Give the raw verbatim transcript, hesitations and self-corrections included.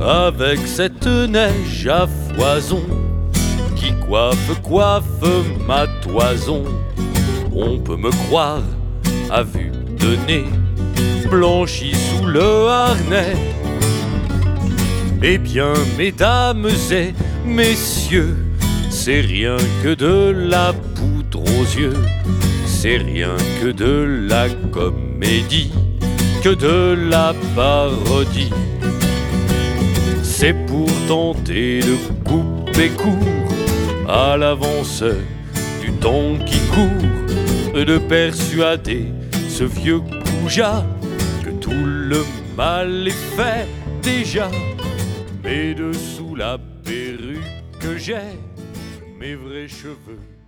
avec cette neige à foison qui coiffe, coiffe ma toison. On peut me croire à vue de nez, blanchi sous le harnais. Eh bien, mesdames et messieurs, c'est rien que de la poudre aux yeux, c'est rien que de la comédie, que de la parodie. C'est pour tenter de couper court à l'avance du temps qui court, de persuader ce vieux goujat que tout le mal est fait déjà. Mais dessous la perruque que j'ai, mes vrais cheveux